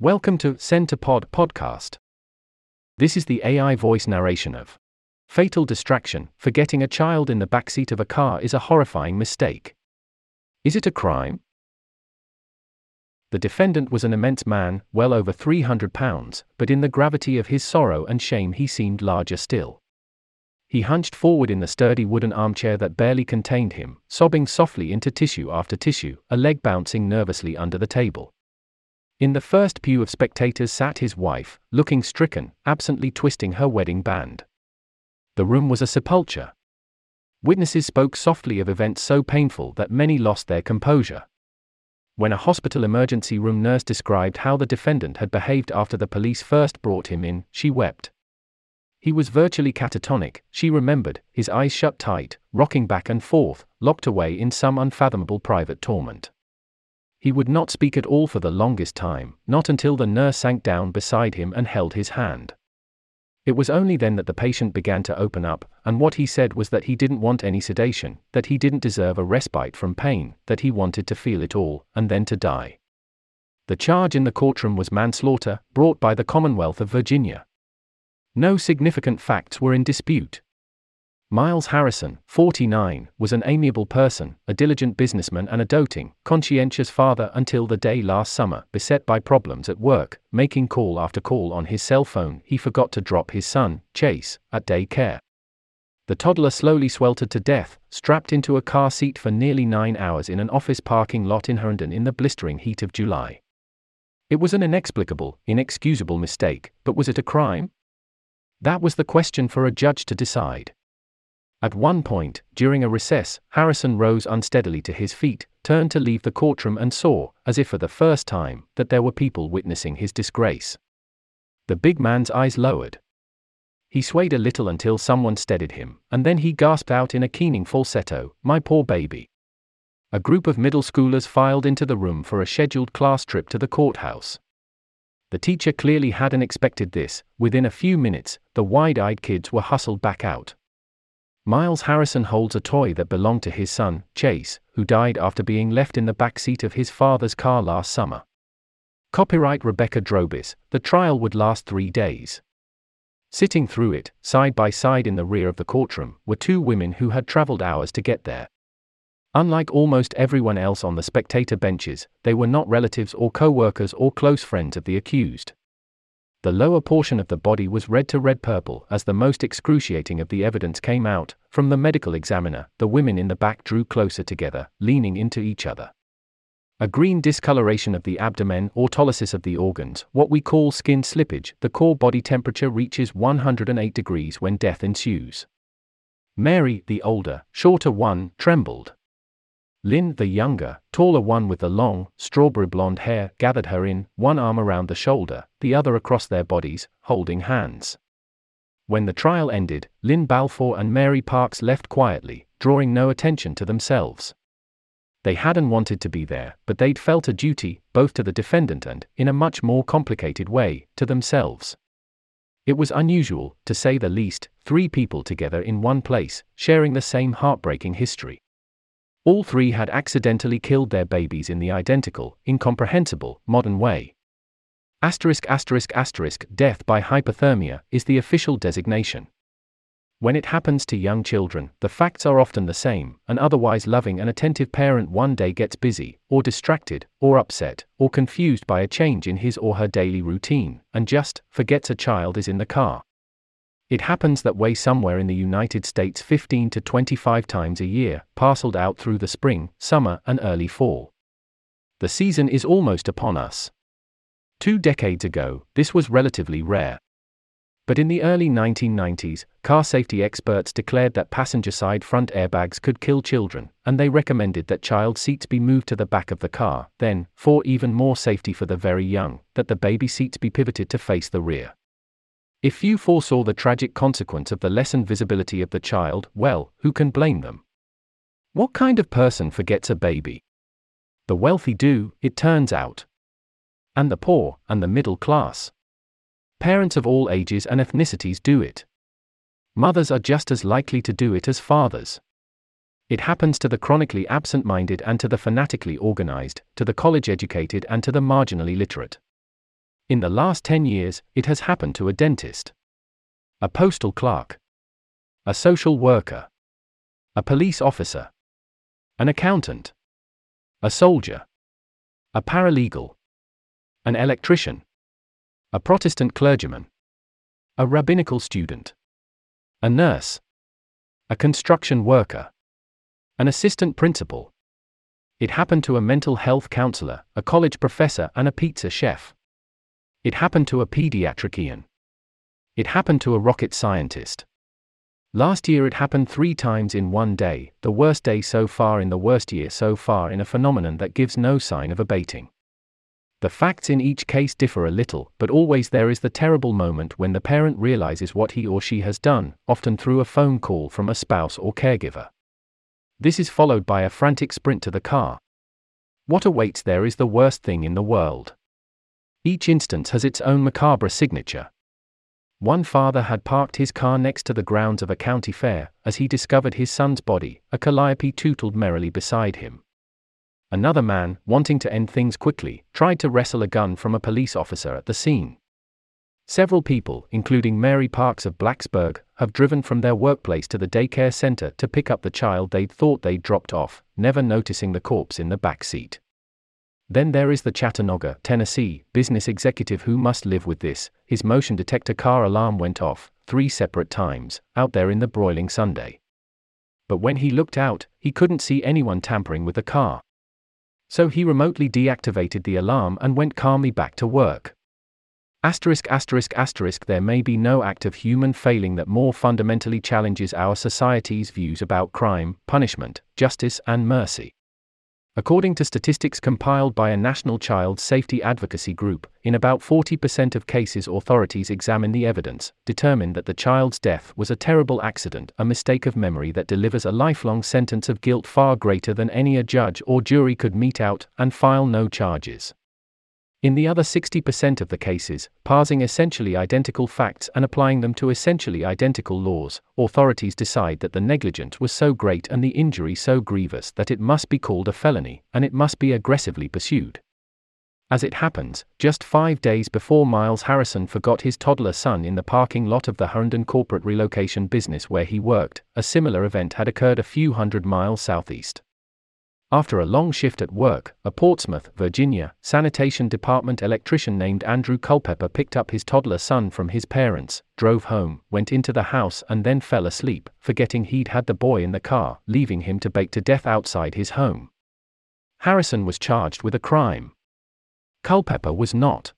Welcome to Centerpod Podcast. This is the AI voice narration of Fatal Distraction. Forgetting a child in the backseat of a car is a horrifying mistake. Is it a crime? The defendant was an immense man, well over 300 pounds, but in the gravity of his sorrow and shame he seemed larger still. He hunched forward in the sturdy wooden armchair that barely contained him, sobbing softly into tissue after tissue, a leg bouncing nervously under the table. In the first pew of spectators sat his wife, looking stricken, absently twisting her wedding band. The room was a sepulchre. Witnesses spoke softly of events so painful that many lost their composure. When a hospital emergency room nurse described how the defendant had behaved after the police first brought him in, she wept. He was virtually catatonic, she remembered, his eyes shut tight, rocking back and forth, locked away in some unfathomable private torment. He would not speak at all for the longest time, not until the nurse sank down beside him and held his hand. It was only then that the patient began to open up, and what he said was that he didn't want any sedation, that he didn't deserve a respite from pain, that he wanted to feel it all, and then to die. The charge in the courtroom was manslaughter, brought by the Commonwealth of Virginia. No significant facts were in dispute. Miles Harrison, 49, was an amiable person, a diligent businessman and a doting, conscientious father until the day last summer, beset by problems at work, making call after call on his cell phone, he forgot to drop his son, Chase, at daycare. The toddler slowly sweltered to death, strapped into a car seat for nearly 9 hours in an office parking lot in Herndon in the blistering heat of July. It was an inexplicable, inexcusable mistake, but was it a crime? That was the question for a judge to decide. At one point, during a recess, Harrison rose unsteadily to his feet, turned to leave the courtroom and saw, as if for the first time, that there were people witnessing his disgrace. The big man's eyes lowered. He swayed a little until someone steadied him, and then he gasped out in a keening falsetto, "My poor baby." A group of middle schoolers filed into the room for a scheduled class trip to the courthouse. The teacher clearly hadn't expected this. Within a few minutes, the wide-eyed kids were hustled back out. Miles Harrison holds a toy that belonged to his son, Chase, who died after being left in the back seat of his father's car last summer. Copyright Rebecca Drobis. The trial would last 3 days. Sitting through it, side by side in the rear of the courtroom, were 2 women who had traveled hours to get there. Unlike almost everyone else on the spectator benches, they were not relatives or co-workers or close friends of the accused. The lower portion of the body was red to red-purple as the most excruciating of the evidence came out. From the medical examiner, the women in the back drew closer together, leaning into each other. A green discoloration of the abdomen, autolysis of the organs, what we call skin slippage. The core body temperature reaches 108 degrees when death ensues. Mary, the older, shorter one, trembled. Lynn, the younger, taller one with the long, strawberry blonde hair, gathered her in, one arm around the shoulder, the other across their bodies, holding hands. When the trial ended, Lynn Balfour and Mary Parks left quietly, drawing no attention to themselves. They hadn't wanted to be there, but they'd felt a duty, both to the defendant and, in a much more complicated way, to themselves. It was unusual, to say the least, 3 people together in one place, sharing the same heartbreaking history. All 3 had accidentally killed their babies in the identical, incomprehensible, modern way. *****, death by hypothermia, is the official designation. When it happens to young children, the facts are often the same. An otherwise loving and attentive parent one day gets busy, or distracted, or upset, or confused by a change in his or her daily routine, and just forgets a child is in the car. It happens that way somewhere in the United States 15 to 25 times a year, parceled out through the spring, summer, and early fall. The season is almost upon us. 2 decades ago, this was relatively rare. But in the early 1990s, car safety experts declared that passenger-side front airbags could kill children, and they recommended that child seats be moved to the back of the car, then, for even more safety for the very young, that the baby seats be pivoted to face the rear. If few foresaw the tragic consequence of the lessened visibility of the child, well, who can blame them? What kind of person forgets a baby? The wealthy do, it turns out. And the poor, and the middle class. Parents of all ages and ethnicities do it. Mothers are just as likely to do it as fathers. It happens to the chronically absent-minded and to the fanatically organized, to the college-educated and to the marginally literate. In the last 10 years, it has happened to a dentist, a postal clerk, a social worker, a police officer, an accountant, a soldier, a paralegal, an electrician, a Protestant clergyman, a rabbinical student, a nurse, a construction worker, an assistant principal. It happened to a mental health counselor, a college professor, and a pizza chef. It happened to a pediatrician. It happened to a rocket scientist. Last year it happened 3 times in one day, the worst day so far in the worst year so far, in a phenomenon that gives no sign of abating. The facts in each case differ a little, but always there is the terrible moment when the parent realizes what he or she has done, often through a phone call from a spouse or caregiver. This is followed by a frantic sprint to the car. What awaits there is the worst thing in the world. Each instance has its own macabre signature. One father had parked his car next to the grounds of a county fair, as he discovered his son's body. A calliope tootled merrily beside him. Another man, wanting to end things quickly, tried to wrestle a gun from a police officer at the scene. Several people, including Mary Parks of Blacksburg, have driven from their workplace to the daycare center to pick up the child they'd thought they'd dropped off, never noticing the corpse in the back seat. Then there is the Chattanooga, Tennessee, business executive who must live with this. His motion detector car alarm went off 3 separate times, out there in the broiling Sunday. But when he looked out, he couldn't see anyone tampering with the car. So he remotely deactivated the alarm and went calmly back to work. *****, there may be no act of human failing that more fundamentally challenges our society's views about crime, punishment, justice, and mercy. According to statistics compiled by a national child safety advocacy group, in about 40% of cases authorities examine the evidence, determine that the child's death was a terrible accident, a mistake of memory that delivers a lifelong sentence of guilt far greater than any a judge or jury could mete out, and file no charges. In the other 60% of the cases, parsing essentially identical facts and applying them to essentially identical laws, authorities decide that the negligence was so great and the injury so grievous that it must be called a felony, and it must be aggressively pursued. As it happens, just 5 days before Miles Harrison forgot his toddler son in the parking lot of the Herndon corporate relocation business where he worked, a similar event had occurred a few hundred miles southeast. After a long shift at work, a Portsmouth, Virginia, sanitation department electrician named Andrew Culpepper picked up his toddler son from his parents, drove home, went into the house and then fell asleep, forgetting he'd had the boy in the car, leaving him to bake to death outside his home. Harrison was charged with a crime. Culpepper was not.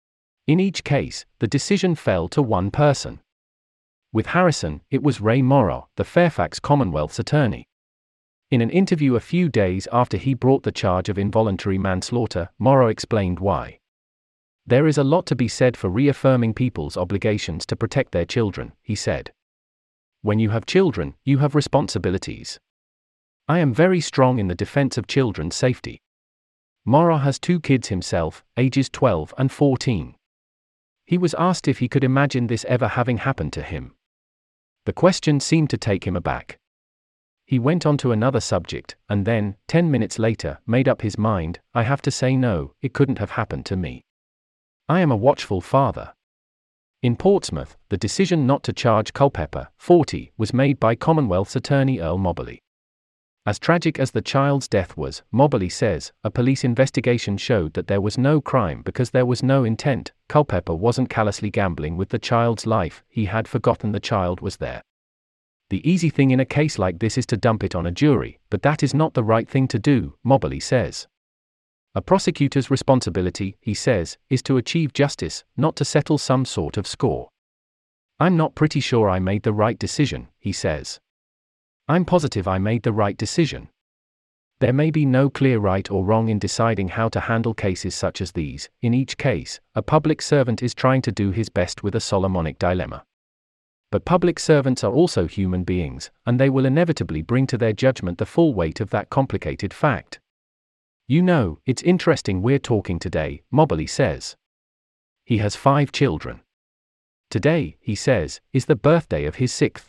In each case, the decision fell to one person. With Harrison, it was Ray Morrow, the Fairfax Commonwealth's attorney. In an interview a few days after he brought the charge of involuntary manslaughter, Morrow explained why. "There is a lot to be said for reaffirming people's obligations to protect their children," he said. "When you have children, you have responsibilities. I am very strong in the defense of children's safety." Morrow has 2 kids himself, ages 12 and 14. He was asked if he could imagine this ever having happened to him. The question seemed to take him aback. He went on to another subject, and then, 10 minutes later, made up his mind, "I have to say no, it couldn't have happened to me. I am a watchful father." In Portsmouth, the decision not to charge Culpepper, 40, was made by Commonwealth's attorney Earl Moberly. As tragic as the child's death was, Moberly says, a police investigation showed that there was no crime because there was no intent. Culpepper wasn't callously gambling with the child's life, he had forgotten the child was there. The easy thing in a case like this is to dump it on a jury, but that is not the right thing to do, Moberly says. A prosecutor's responsibility, he says, is to achieve justice, not to settle some sort of score. "I'm not pretty sure I made the right decision," he says. "I'm positive I made the right decision." There may be no clear right or wrong in deciding how to handle cases such as these. In each case, a public servant is trying to do his best with a Solomonic dilemma. But public servants are also human beings, and they will inevitably bring to their judgment the full weight of that complicated fact. "You know, it's interesting we're talking today," Moberly says. He has 5 children. Today, he says, is the birthday of his 6th.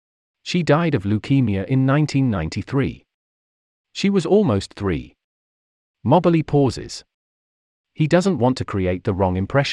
She died of leukemia in 1993. She was almost 3. Moberly pauses. He doesn't want to create the wrong impression.